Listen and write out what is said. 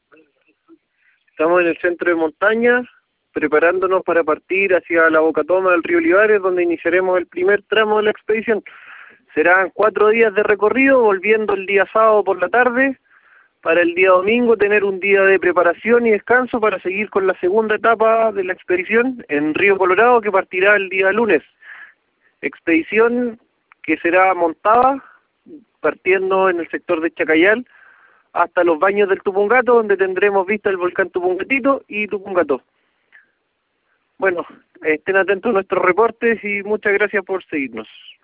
Estamos en el centro de montaña, preparándonos para partir hacia la Bocatoma del río Olivares, donde iniciaremos el primer tramo de la expedición. Serán 4 días de recorrido, volviendo el día sábado por la tarde, para el día domingo tener un día de preparación y descanso para seguir con la segunda etapa de la expedición en Río Colorado, que partirá el día lunes. Expedición que será montada partiendo en el sector de Chacayal hasta los baños del Tupungato, donde tendremos vista el volcán Tupungatito y Tupungató. Bueno, estén atentos a nuestros reportes y muchas gracias por seguirnos.